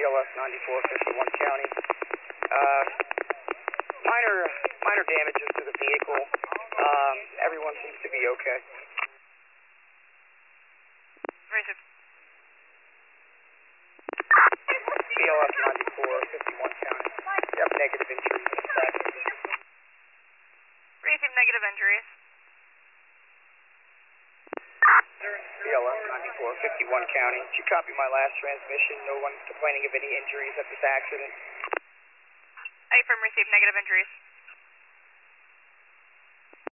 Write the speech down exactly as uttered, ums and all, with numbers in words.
L S ninety-four, fifty-one County. Uh, minor, minor damages to the vehicle. Um, everyone seems to be okay. Racing. C L S ninety-four, fifty-one County. You have negative injuries in the back. Racing negative injuries. C L S ninety-four, fifty-one County. Did you copy my last transmission? No one complaining of any injuries at this accident? A firm received negative injuries.